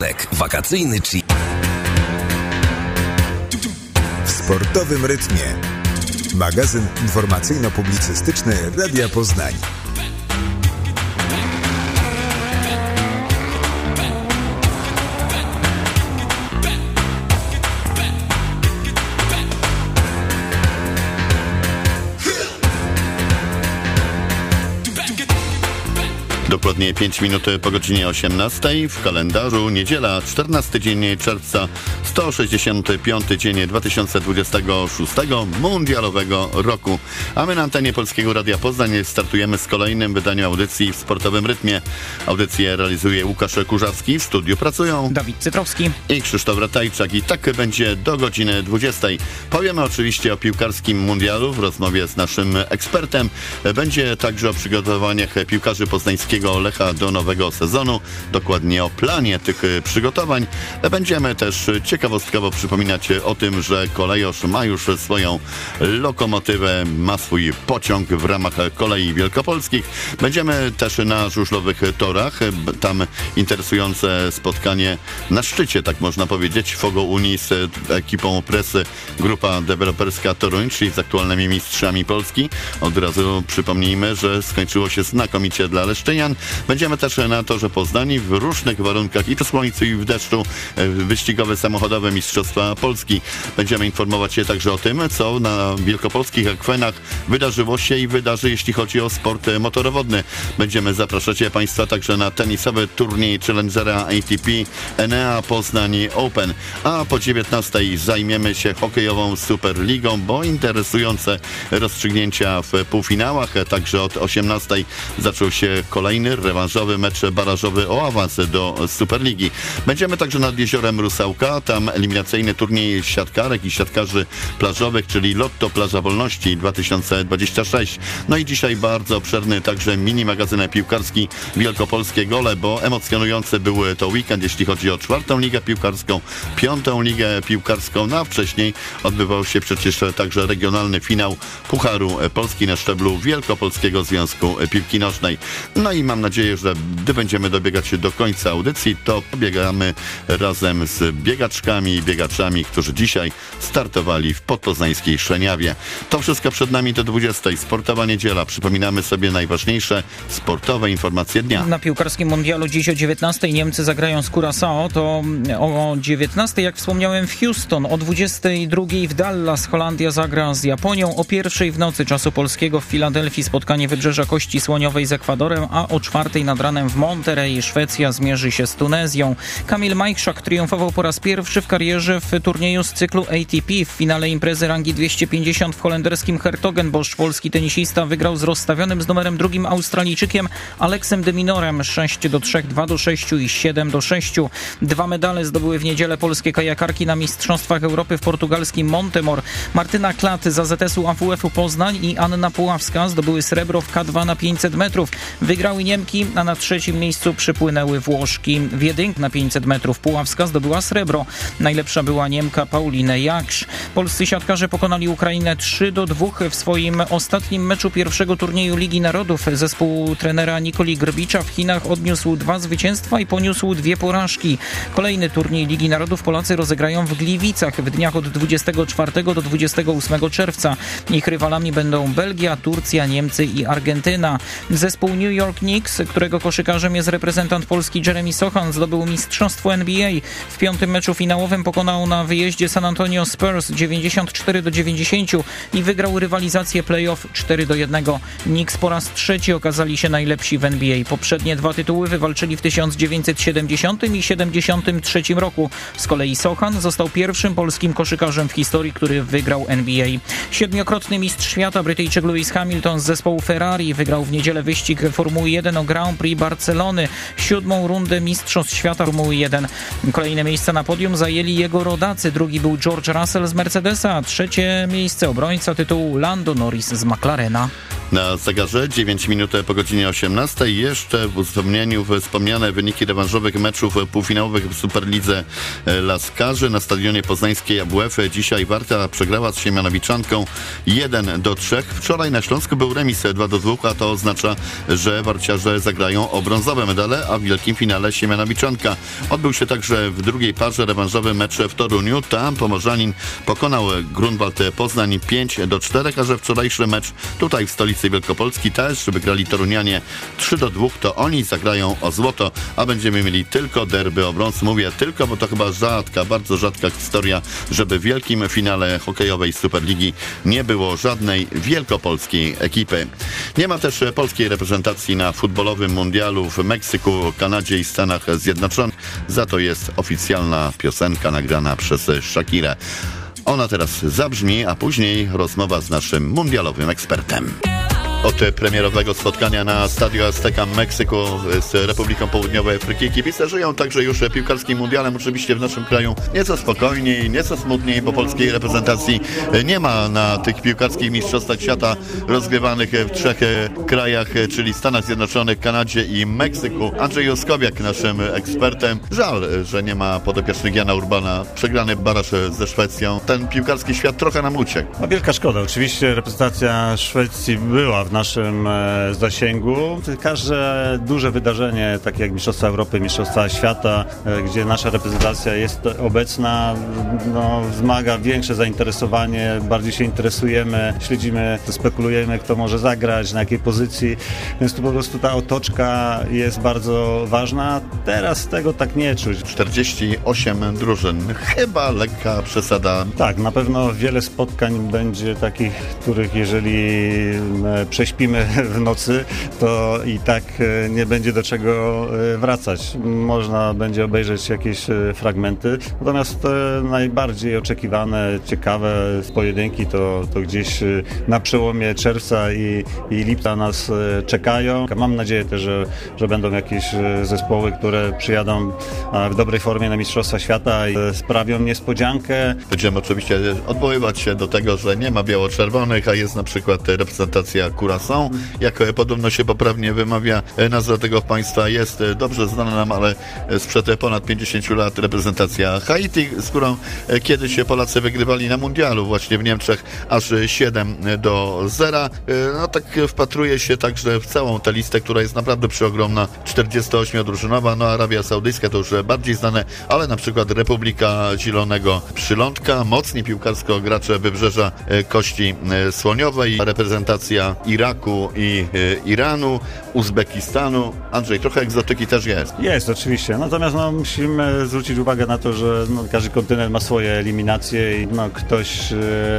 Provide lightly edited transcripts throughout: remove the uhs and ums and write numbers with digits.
Wakacyjny czy... W sportowym rytmie. Magazyn informacyjno-publicystyczny Radia Poznań. Dokładnie 5 minut po godzinie 18. W kalendarzu niedziela, 14 dzień czerwca, 165 dzień 2026 mundialowego roku. A my na antenie Polskiego Radia Poznań startujemy z kolejnym wydaniem audycji w sportowym rytmie. Audycję realizuje Łukasz Kurzawski, w studiu pracują Dawid Cytrowski i Krzysztof Ratajczak. I tak będzie do godziny 20. Powiemy oczywiście o piłkarskim mundialu w rozmowie z naszym ekspertem. Będzie także o przygotowaniach piłkarzy poznańskiego Lecha do nowego sezonu, dokładnie o planie tych przygotowań. Będziemy też ciekawostkowo przypominać o tym, że Kolejosz ma już swoją lokomotywę, ma swój pociąg w ramach kolei wielkopolskich. Będziemy też na żużlowych torach, tam interesujące spotkanie na szczycie, tak można powiedzieć, Fogo Unii z ekipą Presy, grupa deweloperska Toruń, czyli z aktualnymi mistrzami Polski. Od razu przypomnijmy, że skończyło się znakomicie dla leszczynian. Będziemy też na Torze Poznani w różnych warunkach i przy słońcu i w deszczu wyścigowe samochodowe Mistrzostwa Polski. Będziemy informować się także o tym, co na wielkopolskich akwenach wydarzyło się i wydarzy, jeśli chodzi o sport motorowodny. Będziemy zapraszać Państwa także na tenisowy turniej Challengera ATP Enea Poznań Open. A po 19 zajmiemy się hokejową Superligą, bo interesujące rozstrzygnięcia w półfinałach. Także od 18 zaczął się kolejny rewanżowy mecz barażowy o awans do Superligi. Będziemy także nad jeziorem Rusałka, tam eliminacyjny turniej siatkarek i siatkarzy plażowych, czyli Lotto Plaża Wolności 2026. No i dzisiaj bardzo obszerny także mini magazyn piłkarski Wielkopolskie Gole, bo emocjonujący był to weekend, jeśli chodzi o 4. ligę piłkarską, 5. ligę piłkarską, no a wcześniej odbywał się przecież także regionalny finał Pucharu Polski na szczeblu Wielkopolskiego Związku Piłki Nożnej. No i mam nadzieję, że gdy będziemy dobiegać do końca audycji, to pobiegamy razem z biegaczkami i biegaczami, którzy dzisiaj startowali w podpoznańskiej Szeniawie. To wszystko przed nami do 20. Sportowa niedziela. Przypominamy sobie najważniejsze sportowe informacje dnia. Na piłkarskim mundialu dziś o 19 Niemcy zagrają z Curaçao, to o 19 jak wspomniałem w Houston, o 22 w Dallas Holandia zagra z Japonią, o 1 w nocy czasu polskiego w Filadelfii spotkanie Wybrzeża Kości Słoniowej z Ekwadorem, a o 4 nad ranem w Monterey Szwecja zmierzy się z Tunezją. Kamil Majchrzak triumfował po raz pierwszy w karierze w turnieju z cyklu ATP. W finale imprezy rangi 250 w holenderskim Hertogenbosch polski tenisista wygrał z rozstawionym z numerem 2 Australijczykiem Aleksem de Minorem 6-3, 2-6 i 7-6. 2 medale zdobyły w niedzielę polskie kajakarki na Mistrzostwach Europy w portugalskim Montemor. Martyna Klat z AZS-u AWF-u Poznań i Anna Puławska zdobyły srebro w K2 na 500 metrów. Wygrały Niemki, a na 3. miejscu przypłynęły Włoszki. W jedynkę na 500 metrów Puławska zdobyła srebro. Najlepsza była Niemka Pauline Jaksz. Polscy siatkarze pokonali Ukrainę 3-2 w swoim ostatnim meczu pierwszego turnieju Ligi Narodów. Zespół trenera Nikoli Grbicza w Chinach odniósł 2 zwycięstwa i poniósł 2 porażki. Kolejny turniej Ligi Narodów Polacy rozegrają w Gliwicach w dniach od 24 do 28 czerwca. Ich rywalami będą Belgia, Turcja, Niemcy i Argentyna. Zespół New York Knicks, którego koszykarzem jest reprezentant Polski Jeremy Sochan, zdobył mistrzostwo NBA. W 5. meczu finałowym pokonał na wyjeździe San Antonio Spurs 94-90 i wygrał rywalizację playoff 4-1. Knicks po raz 3 okazali się najlepsi w NBA. Poprzednie 2 tytuły wywalczyli w 1970 i 73 roku. Z kolei Sochan został pierwszym polskim koszykarzem w historii, który wygrał NBA. 7-krotny mistrz świata Brytyjczyk Lewis Hamilton z zespołu Ferrari wygrał w niedzielę wyścig Formuły 1 o Grand Prix Barcelony, 7. rundę Mistrzostw Świata Formuły 1. Kolejne miejsca na podium zajęli jego rodacy. Drugi był George Russell z Mercedesa, a 3. miejsce obrońca tytułu Lando Norris z McLarena. Na zegarze 9 minut po godzinie 18. Jeszcze w uzupełnieniu wspomniane wyniki rewanżowych meczów półfinałowych w Superlidze Laskarzy na stadionie poznańskiej AWF. Dzisiaj Warta przegrała z Siemianowiczanką 1-3. Wczoraj na Śląsku był remis 2-2, a to oznacza, że warciarze zagrają o brązowe medale, a w wielkim finale Siemianowiczanka. Odbył się także w drugiej parze rewanżowy mecz w Toruniu. Tam pomorzanin pokonał Grunwald Poznań 5-4, a że wczorajszy mecz tutaj w stolicy Wielkopolski też wygrali torunianie 3-2, to oni zagrają o złoto, a będziemy mieli tylko derby o brąz. Mówię tylko, bo to chyba rzadka, bardzo rzadka historia, żeby w wielkim finale hokejowej Superligi nie było żadnej wielkopolskiej ekipy. Nie ma też polskiej reprezentacji na futbolowym mundialu w Meksyku, Kanadzie i Stanach Zjednoczonych. Za to jest oficjalna piosenka nagrana przez Shakirę. Ona teraz zabrzmi, a później rozmowa z naszym mundialowym ekspertem. Od premierowego spotkania na Stadio Azteca w Meksyku z Republiką Południowej Afryki kibice żyją także już piłkarskim mundialem. Oczywiście w naszym kraju nieco spokojniej, nieco smutniej, bo polskiej reprezentacji nie ma na tych piłkarskich mistrzostwach świata rozgrywanych w 3 krajach, czyli Stanach Zjednoczonych, Kanadzie i Meksyku. Andrzej Juskowiak naszym ekspertem. Żal, że nie ma podopiecznych Jana Urbana. Przegrany baraż ze Szwecją. Ten piłkarski świat trochę nam uciekł. No, wielka szkoda. Oczywiście reprezentacja Szwecji była w naszym zasięgu. Każde duże wydarzenie, takie jak Mistrzostwa Europy, Mistrzostwa Świata, gdzie nasza reprezentacja jest obecna, wzmaga większe zainteresowanie, bardziej się interesujemy, śledzimy, spekulujemy, kto może zagrać, na jakiej pozycji, więc tu po prostu ta otoczka jest bardzo ważna. Teraz tego tak nie czuć. 48 drużyn. Chyba lekka przesada. Tak, na pewno wiele spotkań będzie takich, których jeżeli prześpimy w nocy, to i tak nie będzie do czego wracać. Można będzie obejrzeć jakieś fragmenty. Natomiast najbardziej oczekiwane, ciekawe pojedynki to gdzieś na przełomie czerwca i lipca nas czekają. Mam nadzieję też, że będą jakieś zespoły, które przyjadą w dobrej formie na Mistrzostwa Świata i sprawią niespodziankę. Będziemy oczywiście odwoływać się do tego, że nie ma biało-czerwonych, a jest na przykład reprezentacja Curaçao, jak podobno się poprawnie wymawia nazwa tego państwa, jest dobrze znana nam, ale sprzed ponad 50 lat reprezentacja Haiti, z którą kiedyś Polacy wygrywali na mundialu właśnie w Niemczech aż 7-0. No tak wpatruje się także w całą tę listę, która jest naprawdę przeogromna, 48-drużynowa, no Arabia Saudyjska to już bardziej znane, ale na przykład Republika Zielonego Przylądka, mocni piłkarsko gracze Wybrzeża Kości Słoniowej, reprezentacja Iraku i Iranu, Uzbekistanu. Andrzej, trochę egzotyki też jest. Jest, oczywiście. Natomiast musimy zwrócić uwagę na to, że każdy kontynent ma swoje eliminacje i ktoś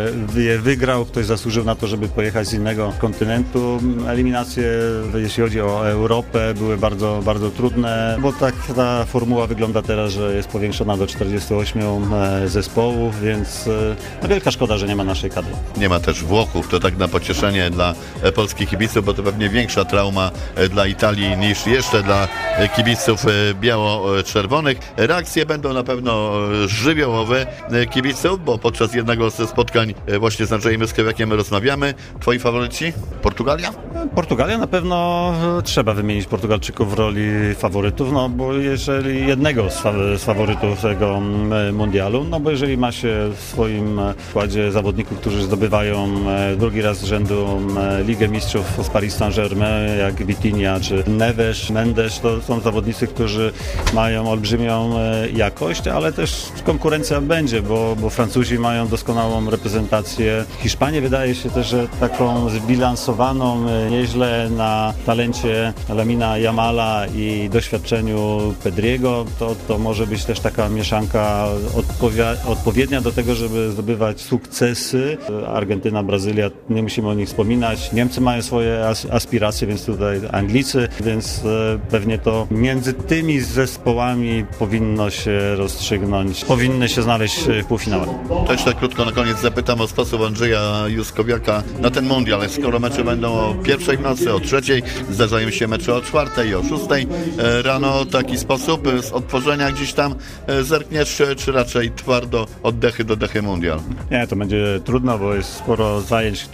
je wygrał, ktoś zasłużył na to, żeby pojechać z innego kontynentu. Eliminacje, jeśli chodzi o Europę, były bardzo, bardzo trudne, bo tak ta formuła wygląda teraz, że jest powiększona do 48 zespołów, więc wielka szkoda, że nie ma naszej kadry. Nie ma też Włochów, to tak na pocieszenie dla polskich kibiców, bo to pewnie większa trauma dla Italii niż jeszcze dla kibiców biało-czerwonych. Reakcje będą na pewno żywiołowe kibiców, bo podczas jednego ze spotkań właśnie z Andrzejem Juskowiakiem rozmawiamy. Twoi faworyci? Portugalia? Portugalia na pewno trzeba wymienić Portugalczyków w roli faworytów, bo jeżeli jednego z faworytów tego mundialu, bo jeżeli ma się w swoim składzie zawodników, którzy zdobywają drugi raz z rzędu Ligę Mistrzów z Paris Saint-Germain, jak Vitinha czy Neves, Mendes, to są zawodnicy, którzy mają olbrzymią jakość, ale też konkurencja będzie, bo Francuzi mają doskonałą reprezentację. Hiszpanie wydaje się też, że taką zbilansowaną nieźle na talencie Lamina Yamala i doświadczeniu Pedriego, to może być też taka mieszanka odpowiednia do tego, żeby zdobywać sukcesy. Argentyna, Brazylia, nie musimy o nich wspominać. Niemcy mają swoje aspiracje, więc tutaj Anglicy, więc pewnie to między tymi zespołami powinno się rozstrzygnąć, powinny się znaleźć w półfinale. To jeszcze krótko na koniec zapytam o sposób Andrzeja Juskowiaka na ten mundial. Skoro mecze będą o 1:00 w nocy, o 3:00, zdarzają się mecze o 4:00, o 6:00 rano, taki sposób z odtworzenia gdzieś tam zerkniesz, czy raczej twardo oddechy do dechy mundial? Nie, to będzie trudno, bo jest sporo zajęć,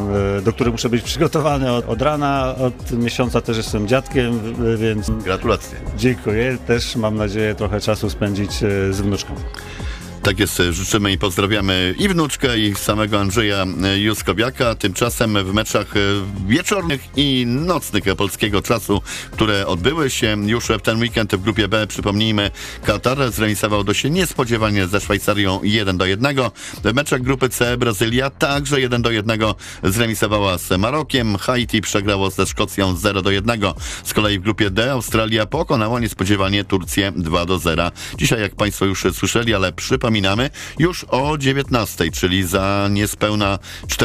do których muszę być przygotowany od rana, od miesiąca też jestem dziadkiem, więc... Gratulacje. Dziękuję, też mam nadzieję trochę czasu spędzić z wnuczką. Tak jest, życzymy i pozdrawiamy i wnuczkę, i samego Andrzeja Juskowiaka. Tymczasem w meczach wieczornych i nocnych polskiego czasu, które odbyły się już w ten weekend w grupie B, przypomnijmy, Katar zremisował dość niespodziewanie ze Szwajcarią 1-1. W meczach grupy C Brazylia także 1-1 zremisowała z Marokiem. Haiti przegrało ze Szkocją 0-1. Z kolei w grupie D Australia pokonała niespodziewanie Turcję 2-0. Dzisiaj, jak Państwo już słyszeli, ale przypominamy, już o 19, czyli za niespełna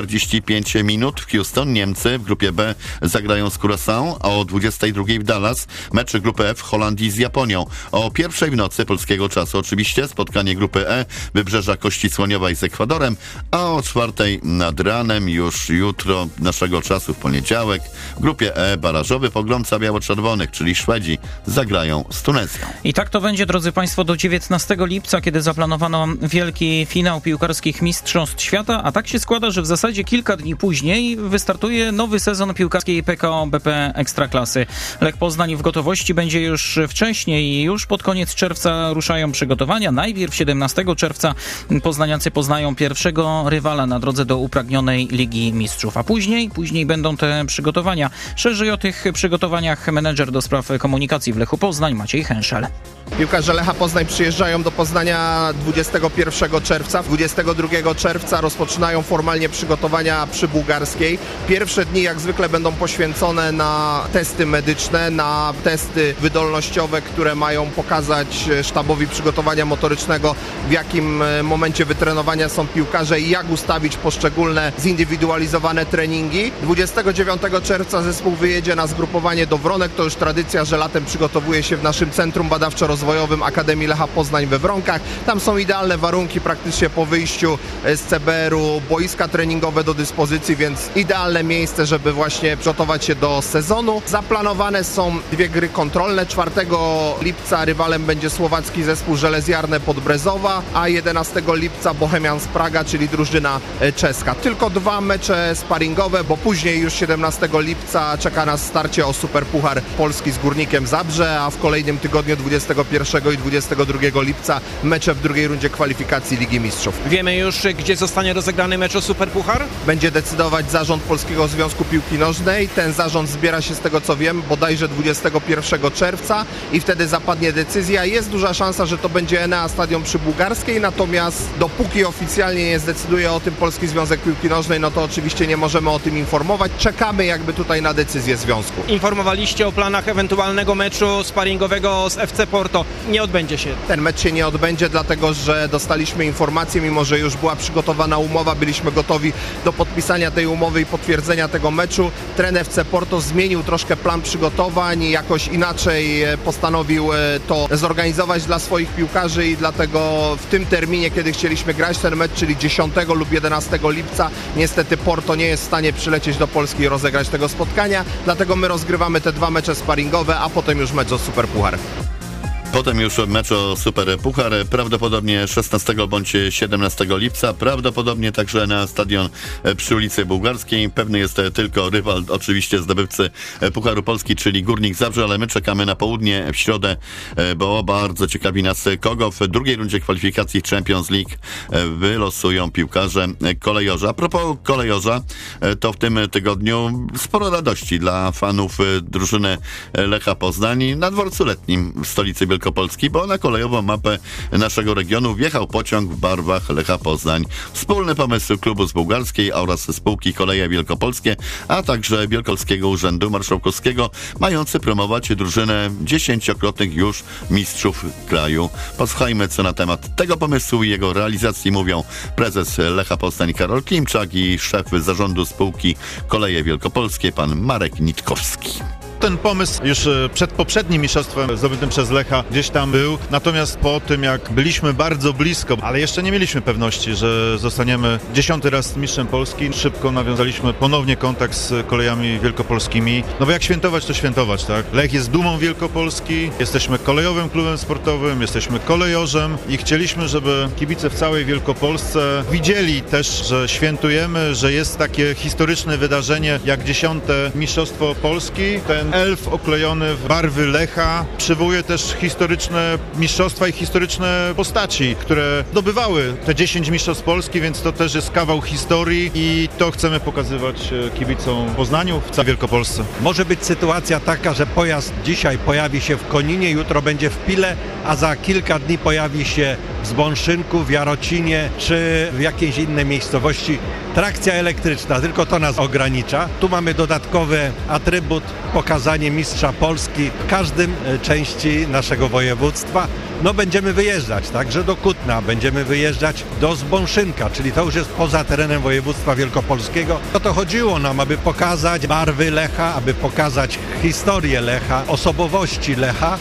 45 minut w Houston Niemcy w grupie B zagrają z Curaçao, a o 22 w Dallas mecz grupy F Holandii z Japonią. O 1 w nocy polskiego czasu oczywiście spotkanie grupy E Wybrzeża Kości Słoniowej z Ekwadorem, a o 4 nad ranem już jutro naszego czasu w poniedziałek w grupie E barażowy pogromca biało-czerwonych, czyli Szwedzi, zagrają z Tunezją. I tak to będzie, drodzy Państwo, do 19 lipca, kiedy zaplanowano wielki finał piłkarskich Mistrzostw Świata, a tak się składa, że w zasadzie kilka dni później wystartuje nowy sezon piłkarskiej PKO BP Ekstraklasy. Lech Poznań w gotowości będzie już wcześniej. Już pod koniec czerwca ruszają przygotowania. Najpierw 17 czerwca poznaniacy poznają pierwszego rywala na drodze do upragnionej Ligi Mistrzów, a później będą te przygotowania. Szerzej o tych przygotowaniach menedżer do spraw komunikacji w Lechu Poznań Maciej Hęszel. Piłkarze Lecha Poznań przyjeżdżają do Poznania 21 czerwca. 22 czerwca rozpoczynają formalnie przygotowania przy Bułgarskiej. Pierwsze dni jak zwykle będą poświęcone na testy medyczne, na testy wydolnościowe, które mają pokazać sztabowi przygotowania motorycznego, w jakim momencie wytrenowania są piłkarze i jak ustawić poszczególne zindywidualizowane treningi. 29 czerwca zespół wyjedzie na zgrupowanie do Wronek. To już tradycja, że latem przygotowuje się w naszym Centrum Badawczo-Rozwojowym Akademii Lecha Poznań we Wronkach. Tam są idealne warunki praktycznie po wyjściu z CBR-u, boiska treningowe do dyspozycji, więc idealne miejsce, żeby właśnie przygotować się do sezonu. Zaplanowane są 2 gry kontrolne. 4 lipca rywalem będzie słowacki zespół Żelezjarne Podbrezowa, a 11 lipca Bohemians Praga, czyli drużyna czeska. Tylko 2 mecze sparingowe, bo później już 17 lipca czeka nas starcie o Superpuchar Polski z Górnikiem Zabrze, a w kolejnym tygodniu 21 i 22 lipca mecze w drugiej rundzie kwalifikacji Ligi Mistrzów. Wiemy już, gdzie zostanie rozegrany mecz o Superpuchar? Będzie decydować zarząd Polskiego Związku Piłki Nożnej. Ten zarząd zbiera się, z tego co wiem, bodajże 21 czerwca i wtedy zapadnie decyzja. Jest duża szansa, że to będzie Enea Stadion przy Bułgarskiej, natomiast dopóki oficjalnie nie zdecyduje o tym Polski Związek Piłki Nożnej, no to oczywiście nie możemy o tym informować. Czekamy jakby tutaj na decyzję związku. Informowaliście o planach ewentualnego meczu sparingowego z FC Porto. Nie odbędzie się. Ten mecz się nie odbędzie, dlatego że dostaliśmy informację, mimo że już była przygotowana umowa, byliśmy gotowi do podpisania tej umowy i potwierdzenia tego meczu. Trener FC Porto zmienił troszkę plan przygotowań i jakoś inaczej postanowił to zorganizować dla swoich piłkarzy i dlatego w tym terminie, kiedy chcieliśmy grać ten mecz, czyli 10 lub 11 lipca, niestety Porto nie jest w stanie przylecieć do Polski i rozegrać tego spotkania, dlatego my rozgrywamy te 2 mecze sparingowe, a potem już mecz o Superpuchar. Potem już mecz o Superpuchar, prawdopodobnie 16 bądź 17 lipca, prawdopodobnie także na stadion przy ulicy Bułgarskiej. Pewny jest tylko rywal, oczywiście zdobywcy Pucharu Polski, czyli Górnik Zabrze, ale my czekamy na południe w środę, bo bardzo ciekawi nas, kogo w drugiej rundzie kwalifikacji Champions League wylosują piłkarze Kolejorza. A propos Kolejorza, to w tym tygodniu sporo radości dla fanów drużyny Lecha Poznań na dworcu letnim w stolicy Wielkopolski, bo na kolejową mapę naszego regionu wjechał pociąg w barwach Lecha Poznań. Wspólny pomysł klubu z Bułgarskiej oraz spółki Koleje Wielkopolskie, a także Wielkopolskiego Urzędu Marszałkowskiego, mający promować drużynę 10-krotnych już mistrzów kraju. Posłuchajmy, co na temat tego pomysłu i jego realizacji mówią prezes Lecha Poznań Karol Klimczak i szef zarządu spółki Koleje Wielkopolskie pan Marek Nitkowski. Ten pomysł już przed poprzednim mistrzostwem zdobytym przez Lecha gdzieś tam był, natomiast po tym jak byliśmy bardzo blisko, ale jeszcze nie mieliśmy pewności, że zostaniemy 10. raz mistrzem Polski, szybko nawiązaliśmy ponownie kontakt z Kolejami Wielkopolskimi. No bo jak świętować, to świętować, tak? Lech jest dumą Wielkopolski, jesteśmy kolejowym klubem sportowym, jesteśmy kolejorzem i chcieliśmy, żeby kibice w całej Wielkopolsce widzieli też, że świętujemy, że jest takie historyczne wydarzenie jak 10. mistrzostwo Polski. Ten elf oklejony w barwy Lecha przywołuje też historyczne mistrzostwa i historyczne postaci, które zdobywały te 10 mistrzostw Polski, więc to też jest kawał historii i to chcemy pokazywać kibicom w Poznaniu, w całej Wielkopolsce. Może być sytuacja taka, że pojazd dzisiaj pojawi się w Koninie, jutro będzie w Pile, a za kilka dni pojawi się w Zbąszynku, w Jarocinie czy w jakiejś innej miejscowości. Trakcja elektryczna, tylko to nas ogranicza. Tu mamy dodatkowy atrybut, pokazanie mistrza Polski w każdym części naszego województwa. No będziemy wyjeżdżać także do Kutna, będziemy wyjeżdżać do Zbąszynka, czyli to już jest poza terenem województwa wielkopolskiego. O to chodziło nam, aby pokazać barwy Lecha, aby pokazać historię Lecha, osobowości Lecha.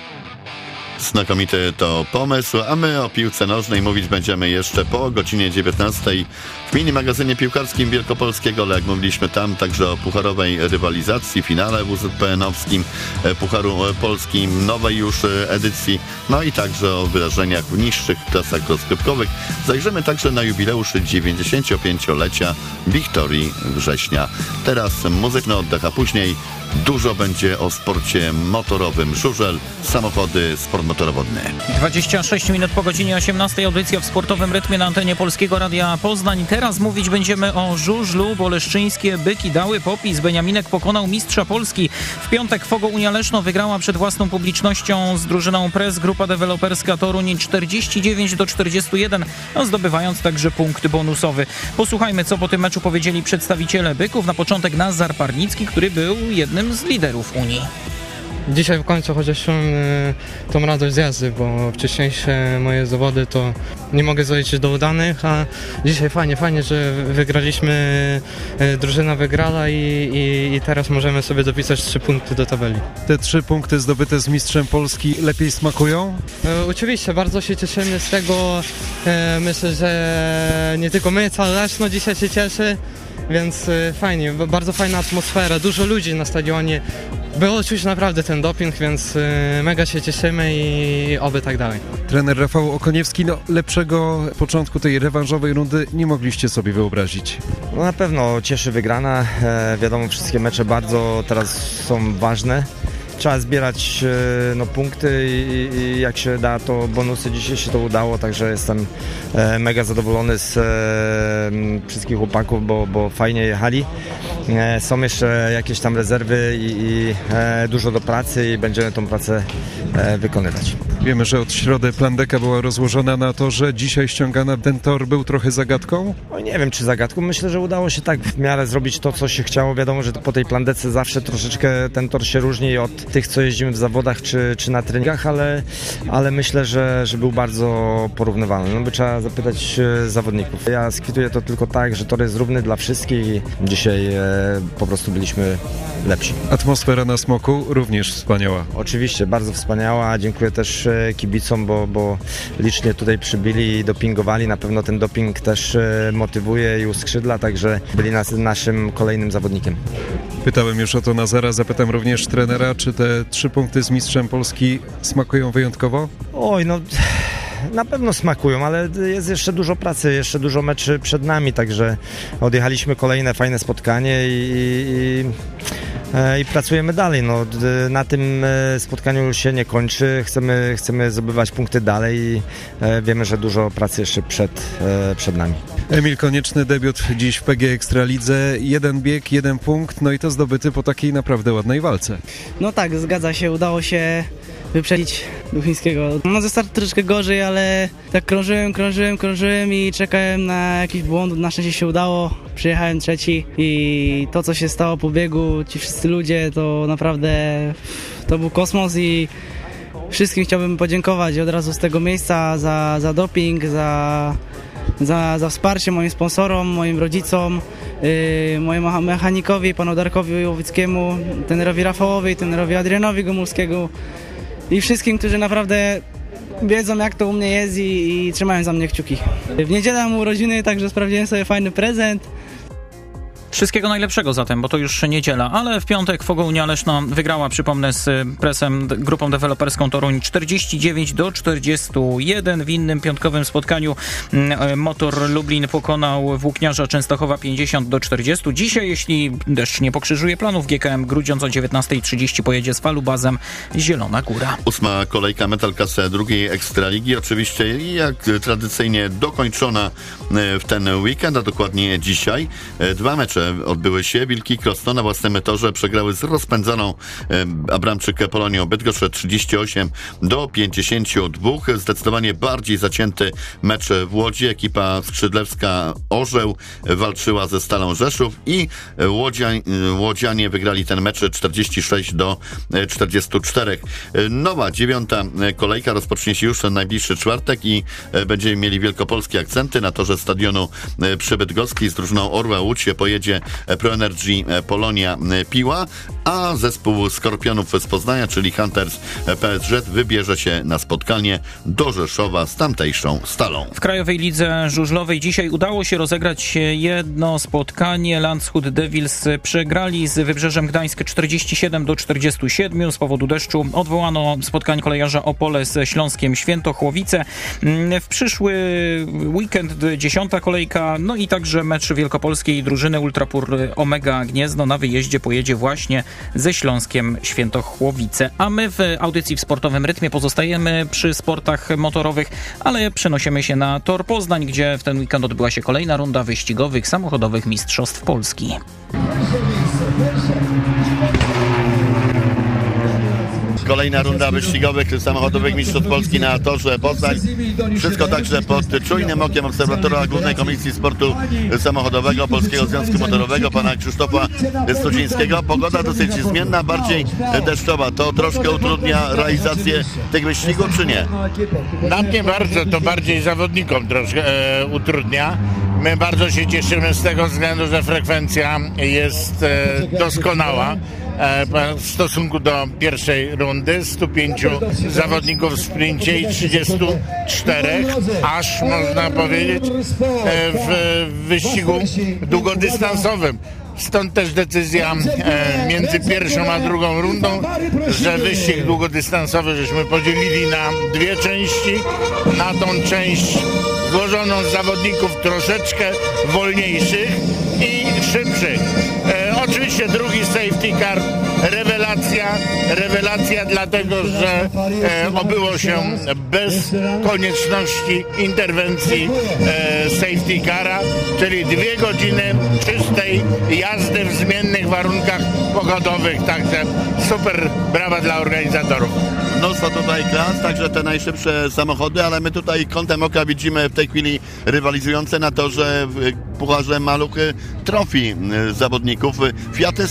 Znakomity to pomysł, a my o piłce nożnej mówić będziemy jeszcze po godzinie 19 w mini-magazynie piłkarskim Wielkopolskiego, ale jak mówiliśmy tam także o pucharowej rywalizacji, finale WZPN-owskim, Pucharu Polskim, nowej już edycji, no i także o wydarzeniach w niższych klasach rozgrywkowych. Zajrzymy także na jubileusz 95-lecia Wiktorii Września. Teraz muzyczny oddech, a później dużo będzie o sporcie motorowym. Żużel, samochody, sport motorowodny. 26 minut po godzinie 18. Audycja w sportowym rytmie na antenie Polskiego Radia Poznań. Teraz mówić będziemy o żużlu, bo leszczyńskie byki dały popis. Beniaminek pokonał mistrza Polski. W piątek Fogo Unia Leszno wygrała przed własną publicznością z drużyną Press Grupa Deweloperska Toruń 49-41, zdobywając także punkt bonusowy. Posłuchajmy, co po tym meczu powiedzieli przedstawiciele byków. Na początek Nazar Parnicki, który był jednym z liderów Unii. Dzisiaj w końcu chociaż tą radość z jazdy, bo wcześniejsze moje zawody to nie mogę zaliczyć do udanych, a dzisiaj fajnie, że wygraliśmy, drużyna wygrała i teraz możemy sobie dopisać 3 punkty do tabeli. Te 3 punkty zdobyte z mistrzem Polski lepiej smakują? Oczywiście, bardzo się cieszymy z tego. Myślę, że nie tylko my, całe Leszno dzisiaj się cieszy. Więc fajnie, bardzo fajna atmosfera, dużo ludzi na stadionie. Było czuć naprawdę ten doping, więc mega się cieszymy i oby tak dalej. Trener Rafał Okoniewski, lepszego początku tej rewanżowej rundy nie mogliście sobie wyobrazić. No na pewno cieszy wygrana, wiadomo, wszystkie mecze bardzo teraz są ważne. Trzeba zbierać punkty i jak się da, to bonusy. Dzisiaj się to udało, także jestem mega zadowolony z wszystkich chłopaków, bo fajnie jechali. Są jeszcze jakieś tam rezerwy i dużo do pracy i będziemy tą pracę wykonywać. Wiemy, że od środy plandeka była rozłożona na torze. Dzisiaj ściągana. Ten tor był trochę zagadką? No, nie wiem, czy zagadką. Myślę, że udało się tak w miarę zrobić to, co się chciało. Wiadomo, że po tej plandece zawsze troszeczkę ten tor się różni od tych, co jeździmy w zawodach czy na treningach, ale myślę, że był bardzo porównywalny. No by trzeba zapytać zawodników. Ja skwituję to tylko tak, że tor jest równy dla wszystkich i dzisiaj po prostu byliśmy lepsi. Atmosfera na Smoku również wspaniała. Oczywiście, bardzo wspaniała. Dziękuję też kibicom, bo licznie tutaj przybyli i dopingowali. Na pewno ten doping też motywuje i uskrzydla, także byli naszym kolejnym zawodnikiem. Pytałem już o to Nazara, zapytam również trenera, czy te 3 punkty z mistrzem Polski smakują wyjątkowo? Oj, no na pewno smakują, ale jest jeszcze dużo pracy, jeszcze dużo meczy przed nami, także odjechaliśmy kolejne fajne spotkanie i pracujemy dalej. No, na tym spotkaniu już się nie kończy, chcemy zdobywać punkty dalej i wiemy, że dużo pracy jeszcze przed nami. Emil Konieczny, debiut dziś w PG Ekstralidze, 1 bieg, 1 punkt, no i to zdobyty po takiej naprawdę ładnej walce. No tak, zgadza się, udało się wyprzedzić Duchińskiego. No ze startu troszeczkę gorzej, ale tak krążyłem i czekałem na jakiś błąd. Na szczęście się udało, przyjechałem trzeci i to, co się stało po biegu, ci wszyscy ludzie, to naprawdę to był kosmos i wszystkim chciałbym podziękować od razu z tego miejsca za doping, za wsparcie moim sponsorom, moim rodzicom, mojemu mechanikowi, panu Darkowi Łowickiemu, trenerowi Rafałowi, trenerowi Adrianowi Gomulskiego i wszystkim, którzy naprawdę wiedzą, jak to u mnie jest i trzymają za mnie kciuki. W niedzielę mam urodziny, także sprawdziłem sobie fajny prezent. Wszystkiego najlepszego zatem, bo to już niedziela, ale w piątek Fogounia Leszno wygrała, przypomnę, z Presem, grupą deweloperską Toruń 49-41. W innym piątkowym spotkaniu Motor Lublin pokonał Włókniarza Częstochowa 50-40. Dzisiaj, jeśli deszcz nie pokrzyżuje planów, GKM Grudziądz o 19:30 pojedzie z Falubazem Zielona Góra. 8. kolejka Metal Class drugiej Ekstraligi, oczywiście jak tradycyjnie dokończona w ten weekend, a dokładnie dzisiaj. 2 mecze odbyły się. Wilki Krosno na własnym torze przegrały z rozpędzoną Abramczyk Polonią Bydgoszcz 38-52. Zdecydowanie bardziej zacięty mecz w Łodzi. Ekipa skrzydlewska Orzeł walczyła ze Stalą Rzeszów i łodzianie wygrali ten mecz 46-44. Nowa 9. kolejka rozpocznie się już ten najbliższy czwartek i będziemy mieli wielkopolskie akcenty. Na torze stadionu przy Bydgoszczy z drużyną Orła Łódź pojedzie Pro Energy Polonia Piła, a zespół Skorpionów z Poznania, czyli Hunters PSG, wybierze się na spotkanie do Rzeszowa z tamtejszą Stalą. W Krajowej Lidze Żużlowej dzisiaj udało się rozegrać jedno spotkanie. Landshut Devils przegrali z Wybrzeżem Gdańsk 47-47. Z powodu deszczu odwołano spotkanie kolejarza Opole z Śląskiem Świętochłowice. W przyszły weekend 10. kolejka, no i także mecz wielkopolskiej drużyny Ultrapur Omega Gniezno na wyjeździe pojedzie właśnie ze Śląskiem Świętochłowice. A my w audycji w Sportowym Rytmie pozostajemy przy sportach motorowych, ale przenosimy się na Tor Poznań, gdzie w ten weekend odbyła się kolejna runda wyścigowych samochodowych Mistrzostw Polski. Kolejna runda wyścigowych samochodowych Mistrzostw Polski na Torze Poznań. Wszystko także pod czujnym okiem obserwatora Głównej Komisji Sportu Samochodowego Polskiego Związku Motorowego, pana Krzysztofa Studzińskiego. Pogoda dosyć zmienna, bardziej deszczowa. To troszkę utrudnia realizację tych wyścigów, czy nie? Nam nie bardzo, to bardziej zawodnikom troszkę utrudnia. My bardzo się cieszymy z tego względu, że frekwencja jest doskonała. W stosunku do pierwszej rundy 105 zawodników w sprincie i 34, aż można powiedzieć, w wyścigu długodystansowym. Stąd też decyzja między pierwszą a drugą rundą, że wyścig długodystansowy żeśmy podzielili na 2 części. Na tą część złożoną z zawodników troszeczkę wolniejszych i szybszych. Oczywiście drugi safety car, rewelacja dlatego, że obyło się bez konieczności interwencji safety cara, czyli 2 godziny czystej jazdy w zmiennych warunkach pogodowych. Także super, brawa dla organizatorów. Mnóstwo tutaj klas, także te najszybsze samochody, ale my tutaj kątem oka widzimy w tej chwili rywalizujące na torze w Pucharze Maluchy Trophy zawodników Fiaty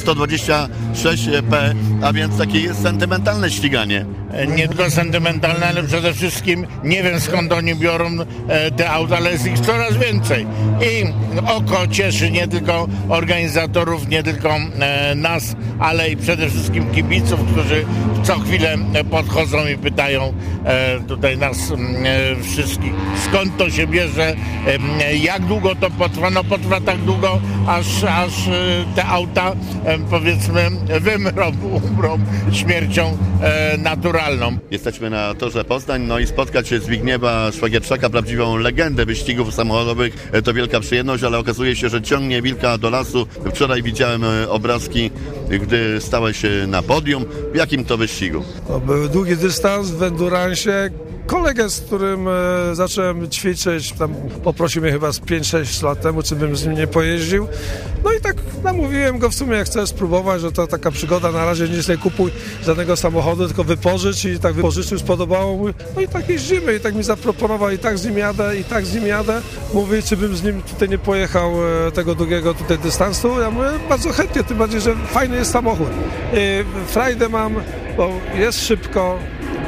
126P, a więc takie jest sentymentalne ściganie. Nie tylko sentymentalne, ale przede wszystkim nie wiem skąd oni biorą te auta, ale jest ich coraz więcej. I oko cieszy nie tylko organizatorów, nie tylko nas, ale i przede wszystkim kibiców, którzy co chwilę podchodzą i pytają tutaj nas wszystkich, skąd to się bierze, jak długo to potrwa. No potrwa tak długo, aż te auta powiedzmy umrą śmiercią naturalną. Jesteśmy na Torze Poznań, no i spotkać się z Zbigniewa Szwagierczaka, prawdziwą legendę wyścigów samochodowych, to wielka przyjemność, ale okazuje się, że ciągnie wilka do lasu. Wczoraj widziałem obrazki, gdy stałeś na podium. W jakim to wyścigu? To był długi dystans w enduransie. Kolegę, z którym zacząłem ćwiczyć, tam poprosił mnie chyba z 5-6 lat temu, czy bym z nim nie pojeździł. No i tak namówiłem go w sumie, jak chcę spróbować, że to taka przygoda, na razie nie kupuj żadnego samochodu, tylko wypożycz, i tak wypożyczył, spodobało mu. No i tak jeździmy, i tak mi zaproponował, i tak z nim jadę. Mówi, czy bym z nim tutaj nie pojechał tego długiego tutaj dystansu. Ja mówię, bardzo chętnie, tym bardziej, że fajny jest samochód. Frajdę mam, bo jest szybko,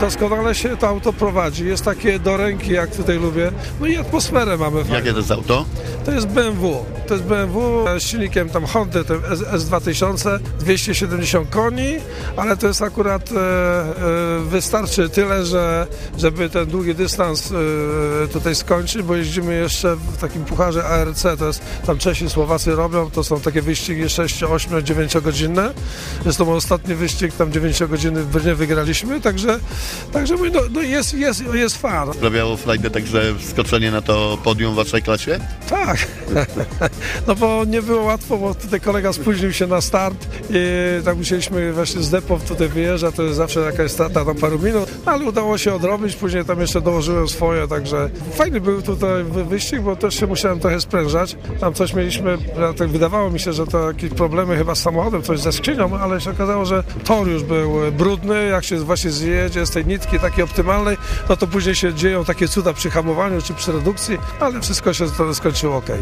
doskonale się to auto prowadzi. Jest takie do ręki, jak tutaj lubię. No i atmosferę mamy fajną. Jakie to jest auto? To jest BMW. To jest BMW z silnikiem tam Hondy, tym S2000, 270 koni, ale to jest akurat wystarczy tyle, żeby ten długi dystans tutaj skończyć, bo jeździmy jeszcze w takim pucharze ARC, to jest tam Czesi, Słowacy robią, to są takie wyścigi 6, 8, 9 godzinne. Zresztą ostatni wyścig tam 9 godziny w Brnie wygraliśmy, także mówię, no jest fan. Sprawiało frajdę także wskoczenie na to podium w waszej klasie? Tak, no bo nie było łatwo, bo tutaj kolega spóźnił się na start i tak musieliśmy właśnie z depot tutaj wyjeżdżać, to jest zawsze jakaś strata tam paru minut, ale udało się odrobić, później tam jeszcze dołożyłem swoje, także fajny był tutaj wyścig, bo też się musiałem trochę sprężać, tam coś mieliśmy, tak wydawało mi się, że to jakieś problemy chyba z samochodem, coś ze skrzynią, ale się okazało, że tor już był brudny, jak się właśnie zjedzie z tej nitki takiej optymalnej, no to później się dzieją takie cuda przy hamowaniu czy przy redukcji, ale wszystko się skończyło ok.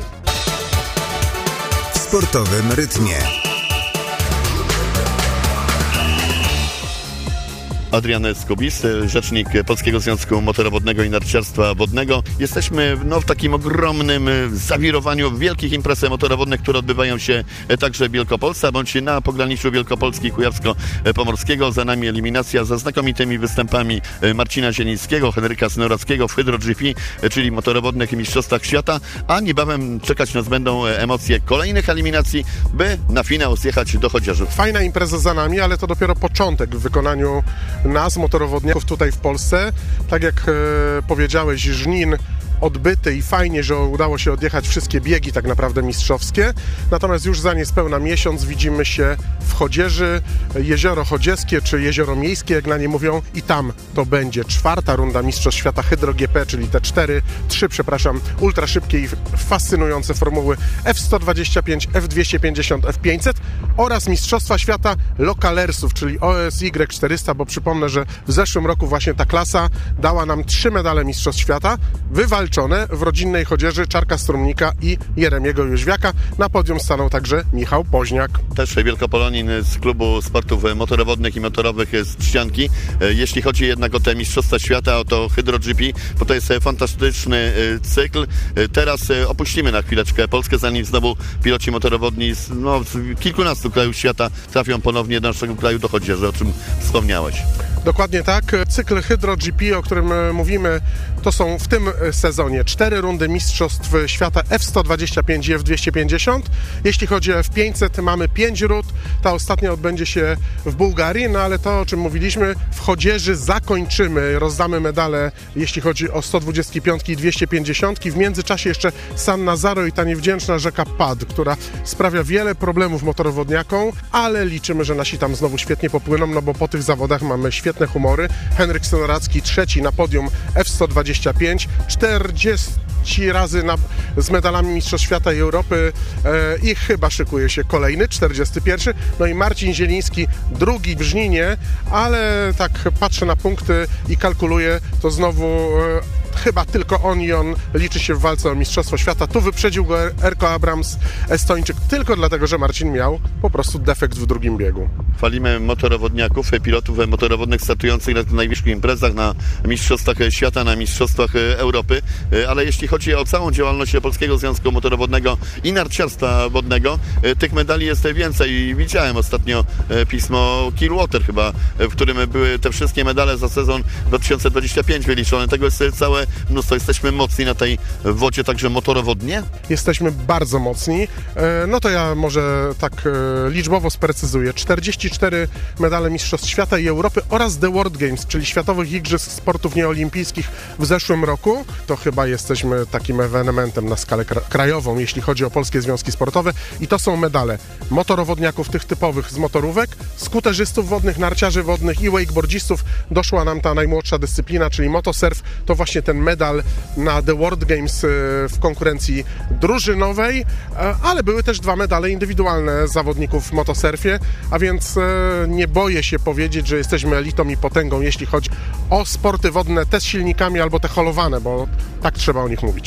W sportowym rytmie. Adrian Skubis, rzecznik Polskiego Związku Motorowodnego i Narciarstwa Wodnego. Jesteśmy w takim ogromnym zawirowaniu wielkich imprez motorowodnych, które odbywają się także w Wielkopolsce, bądź na pograniczu Wielkopolski Kujawsko-Pomorskiego. Za nami eliminacja ze znakomitymi występami Marcina Zielińskiego, Henryka Snorackiego w Hydro GP, czyli motorowodnych mistrzostwach świata, a niebawem czekać nas będą emocje kolejnych eliminacji, by na finał zjechać do Chodzieżów. Fajna impreza za nami, ale to dopiero początek w wykonaniu nas, motorowodników tutaj w Polsce. Tak jak powiedziałeś, Żnin odbyty i fajnie, że udało się odjechać wszystkie biegi tak naprawdę mistrzowskie. Natomiast już za niespełna miesiąc widzimy się w Chodzieży, Jezioro Chodzieskie czy Jezioro Miejskie, jak na nie mówią, i tam to będzie 4. runda Mistrzostw Świata Hydro GP, czyli te 3 ultra szybkie i fascynujące formuły F125, F250, F500 oraz Mistrzostwa Świata Lokalersów, czyli OSY 400, bo przypomnę, że w zeszłym roku właśnie ta klasa dała nam 3 medale Mistrzostw Świata, wywalczone w rodzinnej Chodzieży Czarka Strumnika i Jeremiego Jóźwiaka. Na podium stanął także Michał Poźniak. Też wielkopolonin z klubu sportów motorowodnych i motorowych z Trzcianki. Jeśli chodzi jednak o te Mistrzostwa Świata, o to Hydro GP, bo to jest fantastyczny cykl. Teraz opuścimy na chwileczkę Polskę, zanim znowu piloci motorowodni z kilkunastu krajów świata trafią ponownie do naszego kraju, do Chodzieży, o czym wspomniałeś. Dokładnie tak. Cykl Hydro GP, o którym mówimy, to są w tym sezonie 4 rundy Mistrzostw Świata F125 i F250. Jeśli chodzi o F500, mamy 5 rund. Ta ostatnia odbędzie się w Bułgarii, no ale to, o czym mówiliśmy, w Chodzieży zakończymy, rozdamy medale, jeśli chodzi o 125 i 250. W międzyczasie jeszcze San Nazaro i ta niewdzięczna rzeka Pad, która sprawia wiele problemów motorowodniakom, ale liczymy, że nasi tam znowu świetnie popłyną, no bo po tych zawodach mamy świetne humory. Henryk Snoracki 3. na podium F125, 40 razy z medalami Mistrzostw Świata i Europy i chyba szykuje się kolejny, 41. No i Marcin Zieliński 2. w Żninie, ale tak patrzę na punkty i kalkuluję, to znowu chyba tylko on liczy się w walce o Mistrzostwo Świata. Tu wyprzedził go Erko Abrams, Estończyk, tylko dlatego, że Marcin miał po prostu defekt w drugim biegu. Chwalimy motorowodniaków, pilotów motorowodnych startujących na najwyższych imprezach, na Mistrzostwach Świata, na Mistrzostwach Europy, ale jeśli chodzi o całą działalność Polskiego Związku Motorowodnego i Narciarstwa Wodnego, tych medali jest więcej. Widziałem ostatnio pismo Killwater chyba, w którym były te wszystkie medale za sezon 2025 wyliczone. Tego jest całe mnóstwo. Jesteśmy mocni na tej wodzie, także motorowodnie? Jesteśmy bardzo mocni. No to ja może tak liczbowo sprecyzuję. 44 medale Mistrzostw Świata i Europy oraz The World Games, czyli Światowych Igrzysk Sportów Nieolimpijskich w zeszłym roku. To chyba jesteśmy takim ewenementem na skalę krajową, jeśli chodzi o polskie związki sportowe. I to są medale motorowodniaków tych typowych z motorówek, skuterzystów wodnych, narciarzy wodnych i wakeboardzistów. Doszła nam ta najmłodsza dyscyplina, czyli motosurf. To właśnie ten medal na The World Games w konkurencji drużynowej, ale były też 2 medale indywidualne zawodników w motosurfie, a więc nie boję się powiedzieć, że jesteśmy elitą i potęgą, jeśli chodzi o sporty wodne, te z silnikami albo te holowane, bo tak trzeba o nich mówić.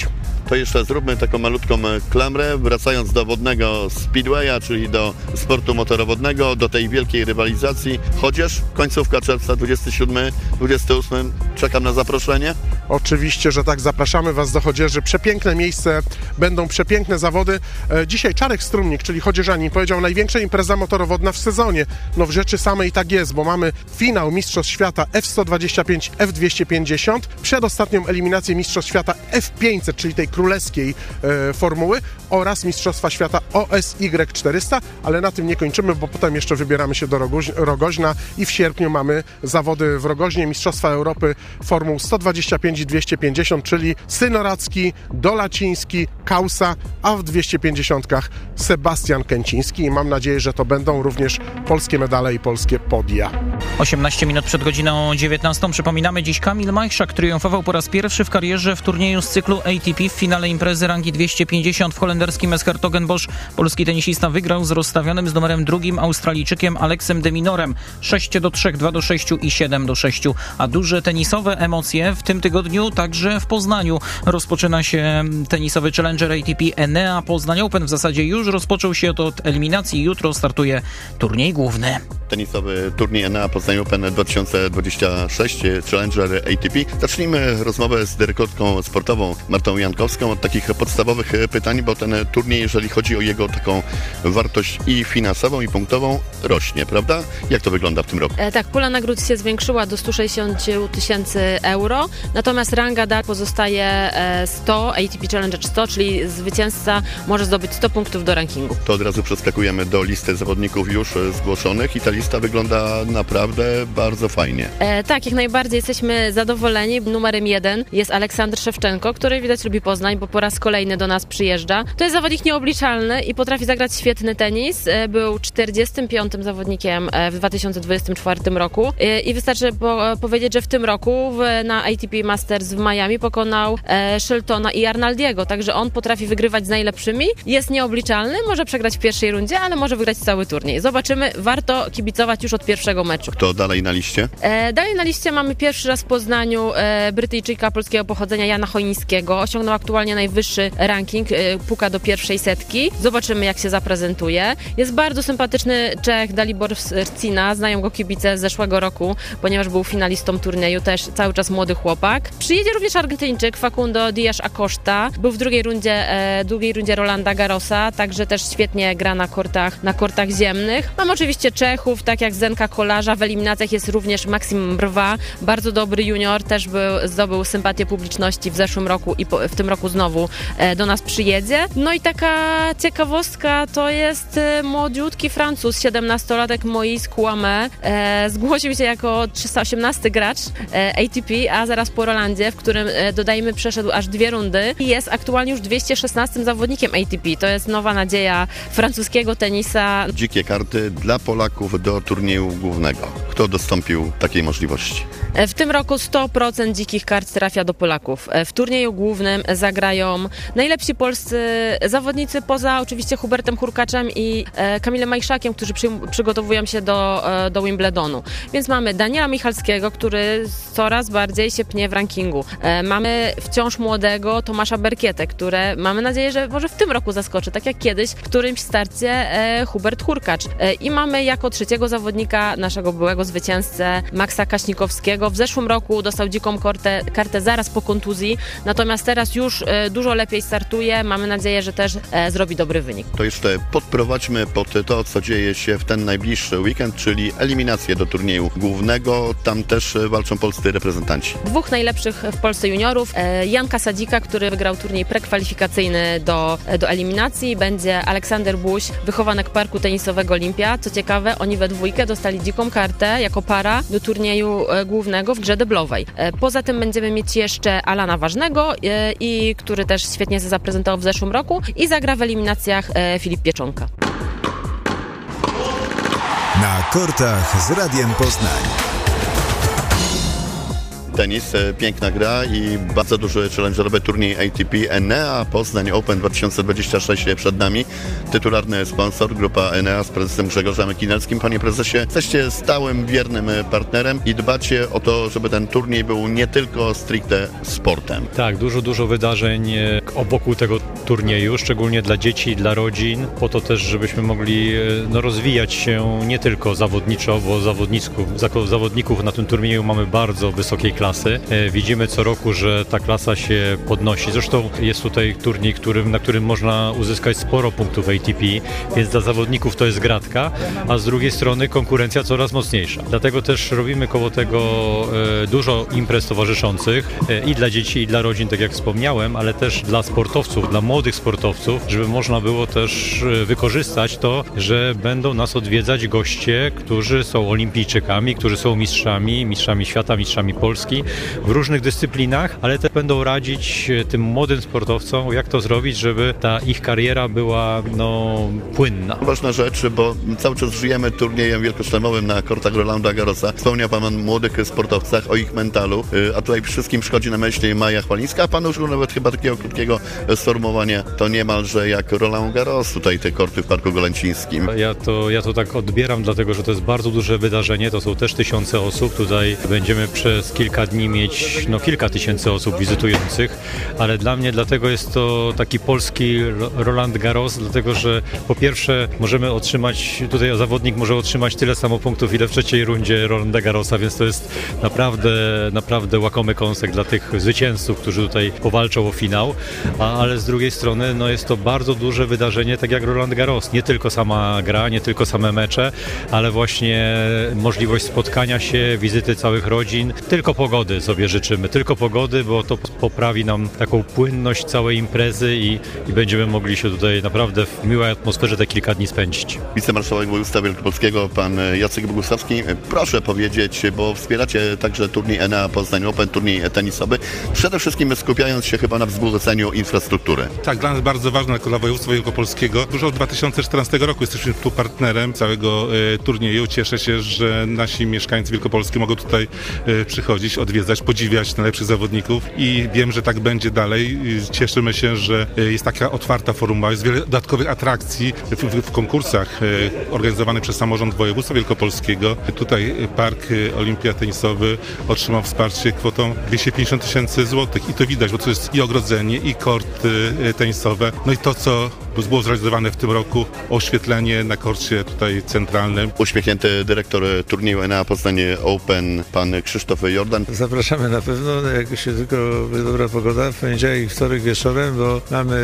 To jeszcze zróbmy taką malutką klamrę, wracając do wodnego speedwaya, czyli do sportu motorowodnego, do tej wielkiej rywalizacji. Chociaż końcówka czerwca, 27, 28, czekam na zaproszenie. Oczywiście, że tak, zapraszamy Was do Chodzieży. Przepiękne miejsce, będą przepiękne zawody. Dzisiaj Czarek Strumnik, czyli chodzieżanin, powiedział: największa impreza motorowodna w sezonie. No w rzeczy samej tak jest, bo mamy finał Mistrzostw Świata F125, F250, przedostatnią eliminację Mistrzostw Świata F500, czyli tej królewskiej formuły, oraz Mistrzostwa Świata OSY 400, ale na tym nie kończymy, bo potem jeszcze wybieramy się do Rogoźna i w sierpniu mamy zawody w Rogoźnie, Mistrzostwa Europy Formuł 125 i 250, czyli Synoracki, Dolaciński, Kausa, a w 250 Sebastian Kęciński i mam nadzieję, że to będą również polskie medale i polskie podia. 18 minut przed godziną 19. Przypominamy, dziś Kamil Majchrzak triumfował po raz pierwszy w karierze w turnieju z cyklu ATP w finale imprezy rangi 250 w holenderskim Eschertogenbosch. Polski tenisista wygrał z rozstawionym z numerem 2 Australijczykiem Alexem de Minorem 6-3, 2-6 i 7-6. A duże tenisowe emocje w tym tygodniu także w Poznaniu. Rozpoczyna się tenisowy Challenger ATP Enea Poznań Open. W zasadzie już rozpoczął się od eliminacji. Jutro startuje turniej główny. Tenisowy turniej Enea Poznań Open 2026 Challenger ATP. Zacznijmy rozmowę z dyrektorką sportową Martą Jankowską od takich podstawowych pytań, bo ten turniej, jeżeli chodzi o jego taką wartość i finansową, i punktową, rośnie, prawda? Jak to wygląda w tym roku? Tak, pula nagród się zwiększyła do 160 000 euro, natomiast ranga dalej pozostaje 100, ATP Challenger 100, czyli zwycięzca może zdobyć 100 punktów do rankingu. To od razu przeskakujemy do listy zawodników już zgłoszonych i ta lista wygląda naprawdę bardzo fajnie. Tak, jak najbardziej jesteśmy zadowoleni. Numerem 1 jest Aleksander Szewczenko, który widać lubi Poznań, bo po raz kolejny do nas przyjeżdża. To jest zawodnik nieobliczalny i potrafi zagrać świetny tenis. Był 45. zawodnikiem w 2024 roku i wystarczy powiedzieć, że w tym roku na ATP Masters w Miami pokonał Sheltona i Arnaldiego, także on potrafi wygrywać z najlepszymi. Jest nieobliczalny, może przegrać w pierwszej rundzie, ale może wygrać cały turniej. Zobaczymy, warto kibicować już od pierwszego meczu. Kto dalej na liście? Dalej na liście mamy pierwszy raz w Poznaniu Brytyjczyka polskiego pochodzenia Jana Choińskiego. Osiągnął aktualnie najwyższy ranking, puka do pierwszej setki. Zobaczymy, jak się zaprezentuje. Jest bardzo sympatyczny Czech Dalibor Scina, znają go kibice z zeszłego roku, ponieważ był finalistą turnieju, też cały czas młody chłopak. Przyjedzie również Argentyńczyk Facundo Diaz Acosta, był w drugiej rundzie Rolanda Garrosa, także też świetnie gra na kortach ziemnych. Mam oczywiście Czechów, tak jak Zenka Kolarza, w eliminacjach jest również Maksim Brwa, bardzo dobry junior, też zdobył sympatię publiczności w zeszłym roku i w tym roku znowu do nas przyjedzie. No i taka ciekawostka to jest młodziutki Francuz, 17-latek Moïse Kouame. Zgłosił się jako 318 gracz ATP, a zaraz po Rolandzie, w którym dodajmy przeszedł aż 2 rundy i jest aktualnie już 216 zawodnikiem ATP. To jest nowa nadzieja francuskiego tenisa. Dzikie karty dla Polaków do turnieju głównego. Kto dostąpił takiej możliwości? W tym roku 100% dzikich kart trafia do Polaków. W turnieju głównym zagrają najlepsi polscy zawodnicy, poza oczywiście Hubertem Hurkaczem i Kamilem Majchrzakiem, którzy przygotowują się do Wimbledonu. Więc mamy Daniela Michalskiego, który coraz bardziej się pnie w rankingu. Mamy wciąż młodego Tomasza Berkietę, które mamy nadzieję, że może w tym roku zaskoczy, tak jak kiedyś w którymś starcie Hubert Hurkacz. I mamy jako trzeciego zawodnika naszego byłego zwycięzcę Maxa Kaśnikowskiego. W zeszłym roku dostał dziką kartę zaraz po kontuzji, natomiast teraz już dużo lepiej startuje. Mamy nadzieję, że też zrobi dobry wynik. To jeszcze podprowadźmy pod to, co dzieje się w ten najbliższy weekend, czyli eliminację do turnieju głównego. Tam też walczą polscy reprezentanci. 2 najlepszych w Polsce juniorów. Janka Sadzika, który wygrał turniej prekwalifikacyjny do eliminacji. Będzie Aleksander Buś, wychowanek parku tenisowego Olimpia. Co ciekawe, oni we dwójkę dostali dziką kartę jako para do turnieju głównego w grze deblowej. Poza tym będziemy mieć jeszcze Alana Ważnego, który też świetnie się zaprezentował w zeszłym roku i zagra w eliminacjach Filip Pieczonka. Na kortach z Radiem Poznań. tenis, piękna gra i bardzo duży challengerowy turniej ATP Enea Poznań Open 2026 przed nami. Tytularny sponsor, grupa Enea z prezesem Grzegorzem Kinelskim. Panie prezesie, jesteście stałym, wiernym partnerem i dbacie o to, żeby ten turniej był nie tylko stricte sportem. Tak, dużo wydarzeń wokół tego turnieju, szczególnie dla dzieci i dla rodzin, po to też, żebyśmy mogli rozwijać się nie tylko zawodniczo, bo zawodników na tym turnieju mamy bardzo wysokiej klasy. Widzimy co roku, że ta klasa się podnosi. Zresztą jest tutaj turniej, na którym można uzyskać sporo punktów ATP, więc dla zawodników to jest gratka, a z drugiej strony konkurencja coraz mocniejsza. Dlatego też robimy koło tego dużo imprez towarzyszących i dla dzieci, i dla rodzin, tak jak wspomniałem, ale też dla sportowców, dla młodych sportowców, żeby można było też wykorzystać to, że będą nas odwiedzać goście, którzy są olimpijczykami, którzy są mistrzami świata, mistrzami Polski w różnych dyscyplinach, ale też będą radzić tym młodym sportowcom, jak to zrobić, żeby ta ich kariera była płynna. Ważna rzecz, bo cały czas żyjemy turniejem wielkoszlemowym na kortach Rolanda Garrosa. Wspomniał Pan o młodych sportowcach, o ich mentalu, a tutaj wszystkim przychodzi na myśl Maja Chwalińska, a Pan użył nawet chyba takiego krótkiego sformułowania, to niemalże jak Roland Garros, tutaj te korty w Parku Golęcińskim. Ja to tak odbieram, dlatego że to jest bardzo duże wydarzenie, to są też tysiące osób, tutaj będziemy przez kilka dni mieć kilka tysięcy osób wizytujących, ale dla mnie dlatego jest to taki polski Roland Garros, dlatego że po pierwsze możemy otrzymać, tutaj zawodnik może otrzymać tyle samo punktów, ile w trzeciej rundzie Rolanda Garrosa, więc to jest naprawdę łakomy kąsek dla tych zwycięzców, którzy tutaj powalczą o finał, ale z drugiej strony jest to bardzo duże wydarzenie, tak jak Roland Garros. Nie tylko sama gra, nie tylko same mecze, ale właśnie możliwość spotkania się, wizyty całych rodzin. Tylko pogody sobie życzymy, bo to poprawi nam taką płynność całej imprezy i będziemy mogli się tutaj naprawdę w miłej atmosferze te kilka dni spędzić. Wicemarszałek województwa wielkopolskiego, pan Jacek Bogusławski, proszę powiedzieć, bo wspieracie także turniej Enea Poznań Open, turniej tenisowy, przede wszystkim skupiając się chyba na wzbogaceniu infrastruktury. Tak, dla nas bardzo ważne jako dla województwa wielkopolskiego. Już od 2014 roku jesteśmy tu partnerem całego turnieju. Cieszę się, że nasi mieszkańcy Wielkopolski mogą tutaj przychodzić, odwiedzać, podziwiać najlepszych zawodników i wiem, że tak będzie dalej. Cieszymy się, że jest taka otwarta formuła, jest wiele dodatkowych atrakcji w konkursach organizowanych przez samorząd województwa wielkopolskiego. Tutaj Park Olimpia Tenisowy otrzymał wsparcie kwotą 250 000 złotych i to widać, bo to jest i ogrodzenie, i korty tenisowe, i to, co było zrealizowane w tym roku, oświetlenie na korcie tutaj centralnym. Uśmiechnięty dyrektor turnieju Enea Poznań Open, pan Krzysztof Jordan. Zapraszamy na pewno, jak się tylko dobra pogoda, w poniedziałek i wtorek wieczorem, bo mamy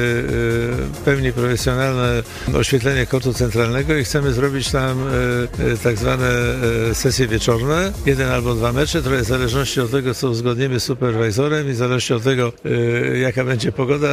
w pełni profesjonalne oświetlenie kortu centralnego i chcemy zrobić tam tak zwane sesje wieczorne, 1 albo 2 mecze, trochę w zależności od tego, co uzgodnimy z superwajzorem i w zależności od tego, jaka będzie pogoda,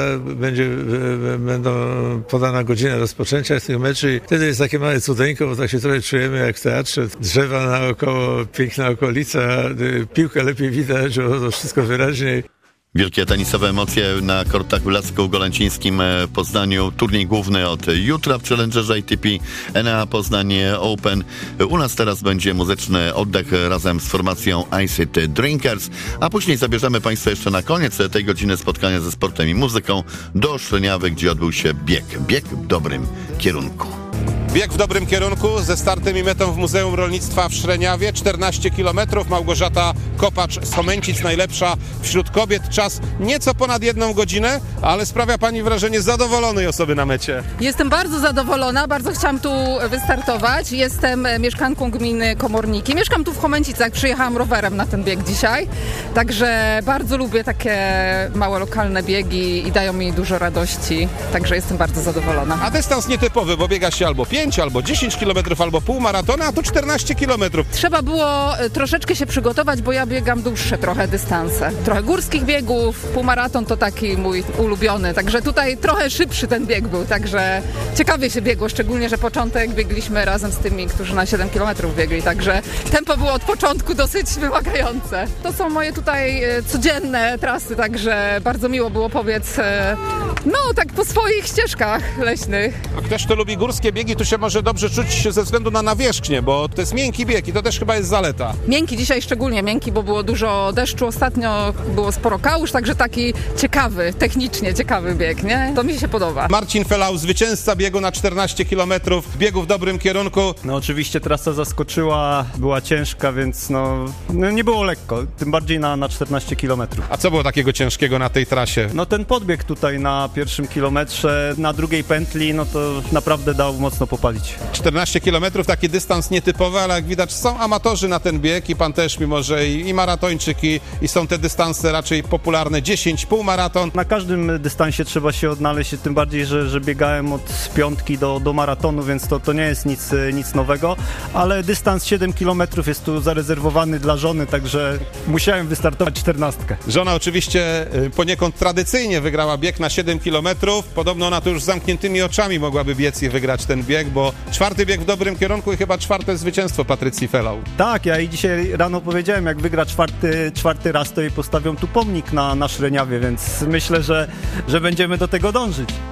będą podana godzina rozpoczęcia tych meczy i wtedy jest takie małe cudeńko, bo tak się trochę czujemy jak w teatrze. Drzewa naokoło, piękna okolica, piłkę lepiej widać, bo to wszystko wyraźniej. Wielkie tenisowe emocje na kortach w Lasku-Golęcińskim Poznaniu. Turniej główny od jutra w Challengerze ATP Enea Poznań Open. U nas teraz będzie muzyczny oddech razem z formacją Acid Drinkers, a później zabierzemy Państwa jeszcze na koniec tej godziny spotkania ze sportem i muzyką do Szleniawy, gdzie odbył się bieg w dobrym kierunku. Bieg w dobrym kierunku ze startem i metą w Muzeum Rolnictwa w Szreniawie. 14 km. Małgorzata Kopacz z Chomęcic najlepsza wśród kobiet. Czas nieco ponad 1 godzinę, ale sprawia Pani wrażenie zadowolonej osoby na mecie. Jestem bardzo zadowolona, bardzo chciałam tu wystartować. Jestem mieszkanką gminy Komorniki. Mieszkam tu w Chomęcicach, przyjechałam rowerem na ten bieg dzisiaj. Także bardzo lubię takie małe lokalne biegi i dają mi dużo radości. Także jestem bardzo zadowolona. A dystans nietypowy, bo biega się albo 5, albo 10 km, albo półmaratona, a tu 14 km. Trzeba było troszeczkę się przygotować, bo ja biegam dłuższe trochę dystanse. Trochę górskich biegów, półmaraton to taki mój ulubiony, także tutaj trochę szybszy ten bieg był, także ciekawie się biegło, szczególnie, że początek biegliśmy razem z tymi, którzy na 7 km biegli, także tempo było od początku dosyć wymagające. To są moje tutaj codzienne trasy, także bardzo miło było pobiec, tak po swoich ścieżkach leśnych. A ktoś, kto lubi górskie biegi, tu się się może dobrze czuć ze względu na nawierzchnię, bo to jest miękki bieg i to też chyba jest zaleta. Miękki, dzisiaj szczególnie miękki, bo było dużo deszczu ostatnio, było sporo kałuż, także taki ciekawy, technicznie ciekawy bieg, nie? To mi się podoba. Marcin Felau, zwycięzca biegu na 14 km, biegu w dobrym kierunku. No oczywiście trasa zaskoczyła, była ciężka, więc no nie było lekko, tym bardziej na 14 km. A co było takiego ciężkiego na tej trasie? No ten podbieg tutaj na pierwszym kilometrze, na drugiej pętli, no to naprawdę dał mocno popalić. 14 km, taki dystans nietypowy, ale jak widać są amatorzy na ten bieg i pan też, mimo że i maratończyki i są te dystanse raczej popularne, 10, półmaraton. Na każdym dystansie trzeba się odnaleźć, tym bardziej, że biegałem od piątki do maratonu, więc to nie jest nic nowego, ale dystans 7 km jest tu zarezerwowany dla żony, także musiałem wystartować 14. Żona oczywiście poniekąd tradycyjnie wygrała bieg na 7 km. Podobno ona to już z zamkniętymi oczami mogłaby biec i wygrać ten bieg, bo 4. bieg w dobrym kierunku i chyba 4. zwycięstwo Patrycji Felau. Tak, ja i dzisiaj rano powiedziałem, jak wygra czwarty raz, to jej postawią tu pomnik na Szreniawie, więc myślę, że będziemy do tego dążyć.